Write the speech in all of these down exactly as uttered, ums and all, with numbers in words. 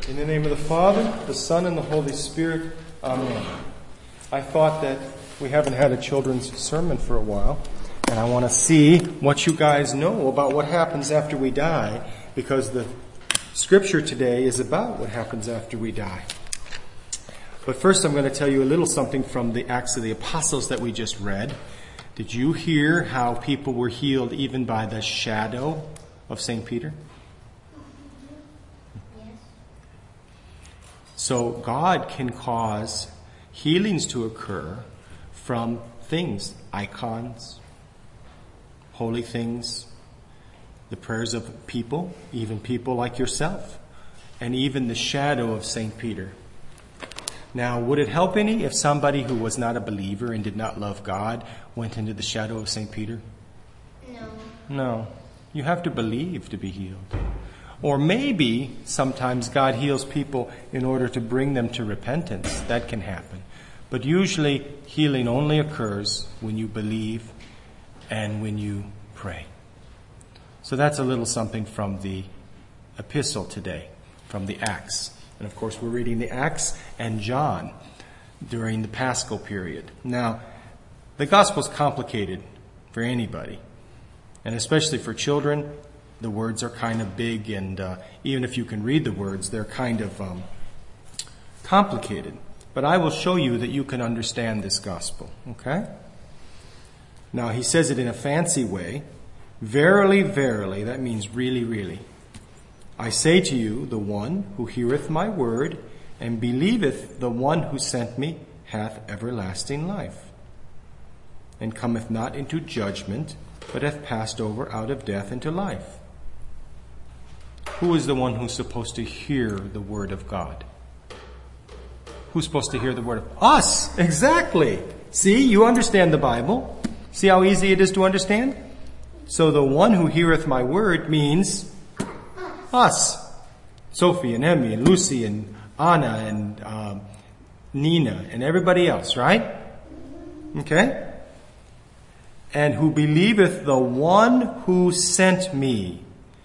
In the name of the Father, the Son, and the Holy Spirit. Amen. I thought that we haven't had a children's sermon for a while, and I want to see what you guys know about what happens after we die, because the scripture today is about what happens after we die. But first I'm going to tell you a little something from the Acts of the Apostles that we just read. Did you hear how people were healed even by the shadow of Saint Peter? So God can cause healings to occur from things, icons, holy things, the prayers of people, even people like yourself, and even the shadow of Saint Peter. Now, would it help any if somebody who was not a believer and did not love God went into the shadow of Saint Peter? No. No. You have to believe to be healed. Or maybe sometimes God heals people in order to bring them to repentance. That can happen. But usually healing only occurs when you believe and when you pray. So that's a little something from the epistle today, from the Acts. And of course we're reading the Acts and John during the Paschal period. Now, the gospel's complicated for anybody, and especially for children. The words are kind of big, and uh, even if you can read the words, they're kind of um, complicated. But I will show you that you can understand this gospel, okay? Now, he says it in a fancy way. Verily, verily, that means really, really. I say to you, the one who heareth my word and believeth the one who sent me hath everlasting life, and cometh not into judgment, but hath passed over out of death into life. Who is the one who's supposed to hear the word of God? Who's supposed to hear the word of us? Exactly. See, you understand the Bible. See how easy it is to understand? So the one who heareth my word means us. Sophie and Emmy and Lucy and Anna and um, Nina and everybody else, right? Okay? And who believeth the one who sent me.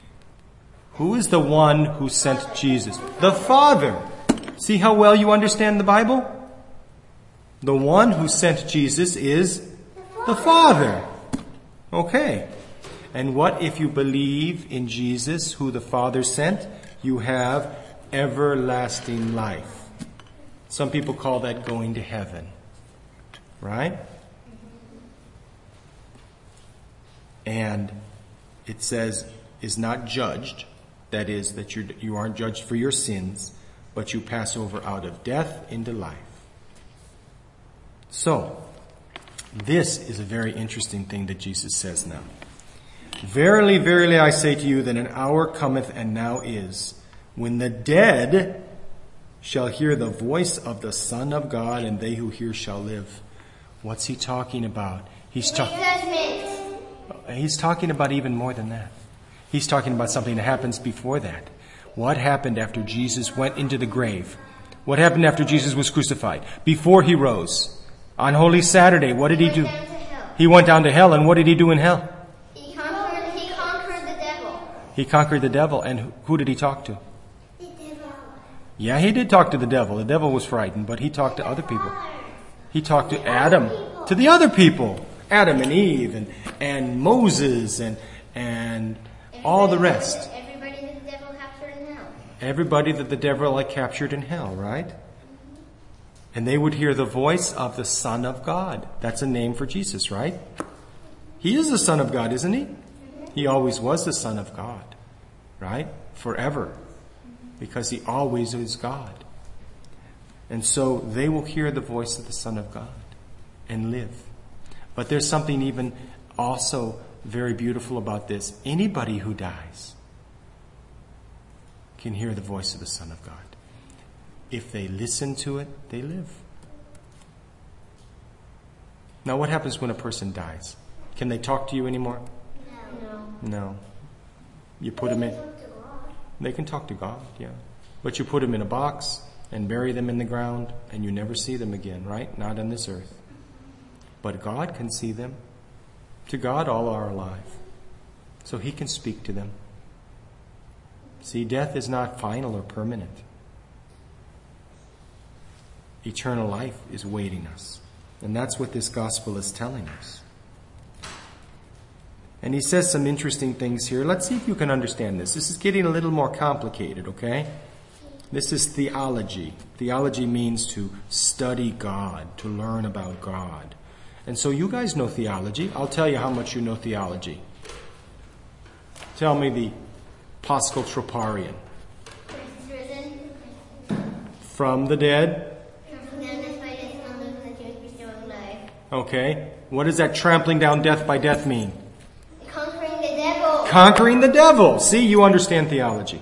Who is the one who sent Jesus? The Father. See how well you understand the Bible? The one who sent Jesus is the Father. Okay. And what if you believe in Jesus, who the Father sent? You have everlasting life. Some people call that going to heaven. Right? And it says, is not judged. That is, that you you aren't judged for your sins, but you pass over out of death into life. So, this is a very interesting thing that Jesus says now. Verily, verily, I say to you that an hour cometh and now is, when the dead shall hear the voice of the Son of God, and they who hear shall live. What's he talking about? He's talking. He's talking about even more than that. He's talking about something that happens before that. What happened after Jesus went into the grave? What happened after Jesus was crucified? Before he rose. On Holy Saturday, what did he do? He went down to hell, and what did he do in hell? He conquered, he conquered the devil. He conquered the devil, and who did he talk to? The devil. Yeah, he did talk to the devil. The devil was frightened, but he talked to other people. He talked to Adam, to the other people. Adam and Eve, and, and Moses, and, and all the rest. Everybody that the devil captured in hell. Everybody that the devil had captured in hell, right? Mm-hmm. And they would hear the voice of the Son of God. That's a name for Jesus, right? He is the Son of God, isn't he? Mm-hmm. He always was the Son of God, right? Forever. Mm-hmm. Because he always is God. And so they will hear the voice of the Son of God and live. But there's something even also very beautiful about this. Anybody who dies can hear the voice of the Son of God. If they listen to it, they live. Now, what happens when a person dies? Can they talk to you anymore? No. No. You put them in. They can talk to God, yeah. But you put them in a box and bury them in the ground, and you never see them again, right? Not on this earth. But God can see them. To God, all are alive. So he can speak to them. See, death is not final or permanent. eternal life is waiting us. And that's what this gospel is telling us. And he says some interesting things here. Let's see if you can understand this. This is getting a little more complicated, okay? This is theology. Theology means to study God, to learn about God. And so you guys know theology. I'll tell you how much you know theology. Tell me the Paschal Troparion. Christ is risen. From the dead. Trampling down death by death, and live in the Jewish restoring life. Okay. What does that trampling down death by death mean? Conquering the devil. Conquering the devil. See, you understand theology.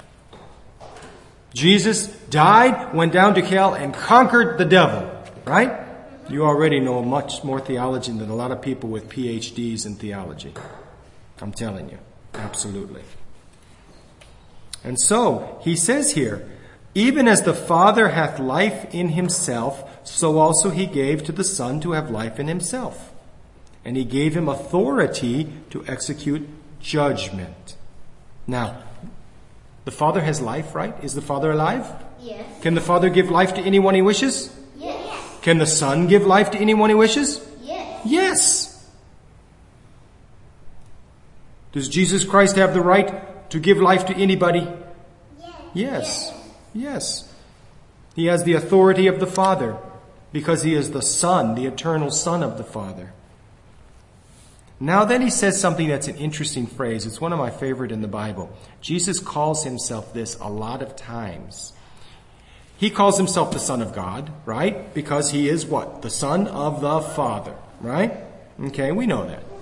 Jesus died, went down to hell, and conquered the devil. Right? You already know much more theology than a lot of people with P H Ds in theology. I'm telling you. Absolutely. And so, he says here, even as the Father hath life in himself, so also he gave to the Son to have life in himself. And he gave him authority to execute judgment. Now, the Father has life, right? Is the Father alive? Yes. Can the Father give life to anyone he wishes? Yes. Can the Son give life to anyone he wishes? Yes. Yes. Does Jesus Christ have the right to give life to anybody? Yes. Yes. Yes. He has the authority of the Father because he is the Son, the eternal Son of the Father. Now then he says something that's an interesting phrase. It's one of my favorite in the Bible. Jesus calls himself this a lot of times. He calls himself the Son of God, right? Because he is what? The Son of the Father, right? Okay, we know that.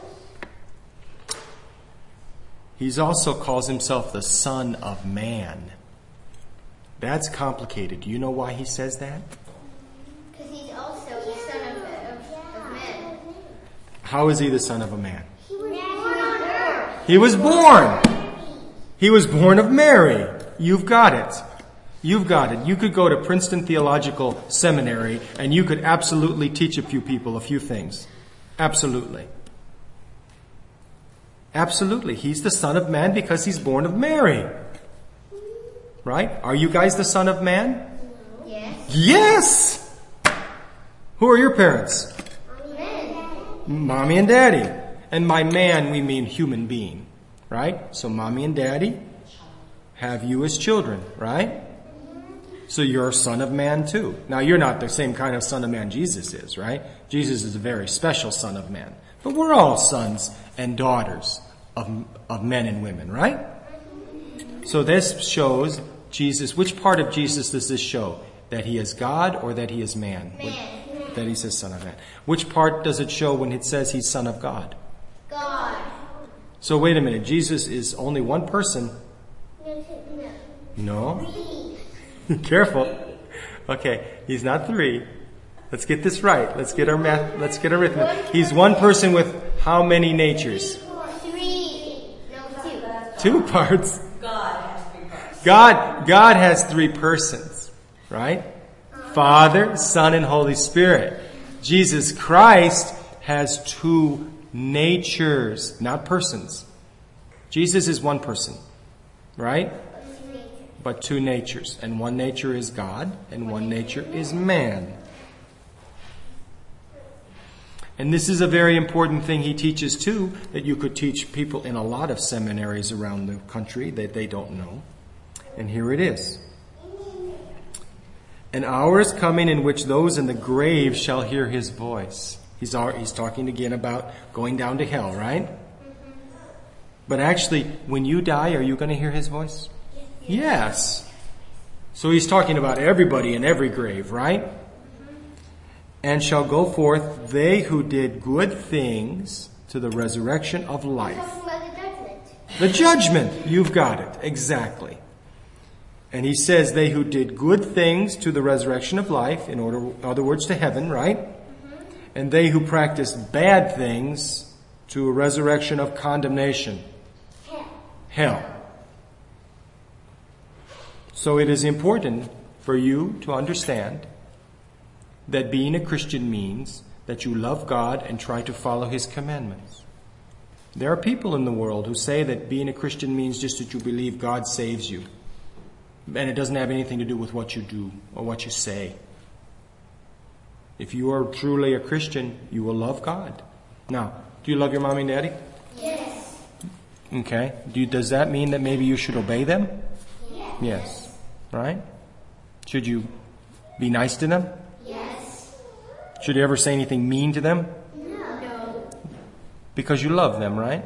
He also calls himself the Son of Man. That's complicated. Do you know why he says that? Because he's also the son of, of, of man. How is he the son of a man? He was born on earth. He was born. He was born of Mary. You've got it. You've got it. You could go to Princeton Theological Seminary and you could absolutely teach a few people a few things. Absolutely. Absolutely. He's the Son of Man because he's born of Mary. Right? Are you guys the Son of Man? Yes. Yes! Who are your parents? Men. Mommy and Daddy. And by man, we mean human being. Right? So mommy and daddy have you as children. Right? So you're a son of man too. Now you're not the same kind of son of man Jesus is, right? Jesus is a very special son of man. But we're all sons and daughters of, of men and women, right? So this shows Jesus. Which part of Jesus does this show? That he is God or that he is man? Man. That he says son of man. Which part does it show when it says he's son of God? God. So wait a minute. Jesus is only one person. No. No? Careful. Okay, he's not three. Let's get this right. Let's get our math. Let's get our arithmetic. He's one person with how many natures? Three. No, two. Two parts. God has three parts. God, God has three persons, right? Father, Son, and Holy Spirit. Jesus Christ has two natures, not persons. Jesus is one person, right? But two natures. And one nature is God, and one nature is man. And this is a very important thing he teaches too, that you could teach people in a lot of seminaries around the country that they don't know. And here it is. An hour is coming in which those in the grave shall hear his voice. He's, he's talking again about going down to hell, right? But actually, when you die, are you going to hear his voice? Yes. So he's talking about everybody in every grave, right? And shall go forth they who did good things to the resurrection of life. Talking about the judgment. The judgment. You've got it. Exactly. And he says they who did good things to the resurrection of life, in order, other words, to heaven, right? Mm-hmm. And they who practiced bad things to a resurrection of condemnation. Hell. Hell. So it is important for you to understand that being a Christian means that you love God and try to follow his commandments. There are people in the world who say that being a Christian means just that you believe God saves you. And it doesn't have anything to do with what you do or what you say. If you are truly a Christian, you will love God. Now, do you love your mommy and daddy? Yes. Okay. Do you, does that mean that maybe you should obey them? Yes. Yes. Right? Should you be nice to them? Yes. Should you ever say anything mean to them? No. No. Because you love them, right?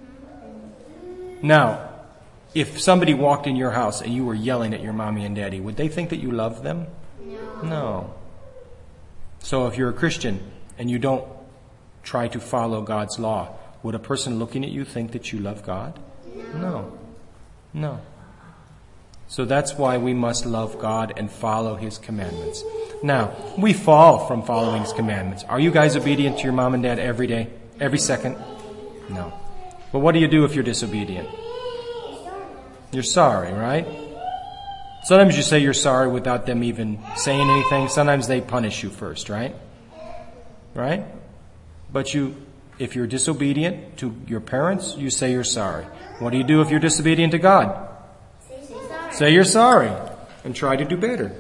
Now, if somebody walked in your house and you were yelling at your mommy and daddy, would they think that you love them? No. No. So if you're a Christian and you don't try to follow God's law, would a person looking at you think that you love God? No. No. No. So that's why we must love God and follow His commandments. Now, we fall from following His commandments. Are you guys obedient to your mom and dad every day? Every second? No. But what do you do if you're disobedient? You're sorry, right? Sometimes you say you're sorry without them even saying anything. Sometimes they punish you first, right? Right? But you, if you're disobedient to your parents, you say you're sorry. What do you do if you're disobedient to God? Say sorry. Say you're sorry and try to do better.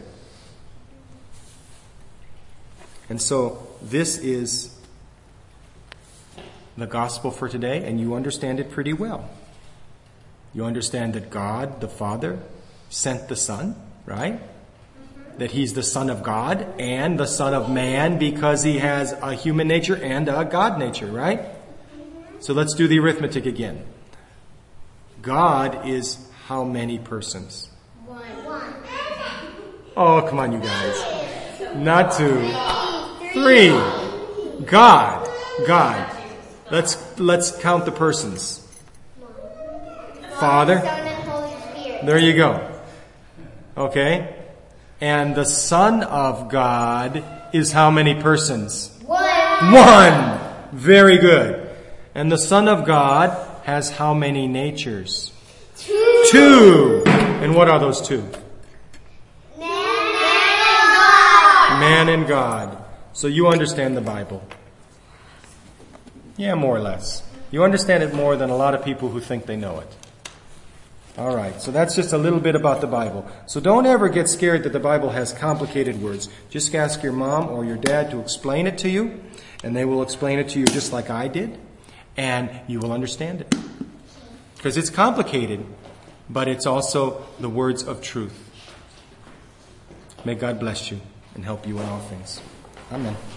And so this is the gospel for today, and you understand it pretty well. You understand that God, the Father, sent the Son, right? Mm-hmm. That He's the Son of God and the Son of Man because He has a human nature and a God nature, right? Mm-hmm. So let's do the arithmetic again. God is how many persons? One. One. Oh, come on, you guys. Not two. Three. God. God. Let's, let's count the persons. Father. Son and Holy Spirit. There you go. Okay? And the Son of God is how many persons? One. One! Very good. And the Son of God has how many natures? Two. Two! And what are those two? Man and God. Man and God. So you understand the Bible. Yeah, more or less. You understand it more than a lot of people who think they know it. All right, so that's just a little bit about the Bible. So don't ever get scared that the Bible has complicated words. Just ask your mom or your dad to explain it to you, and they will explain it to you just like I did, and you will understand it. Because it's complicated, but it's also the words of truth. May God bless you and help you in all things. Amen.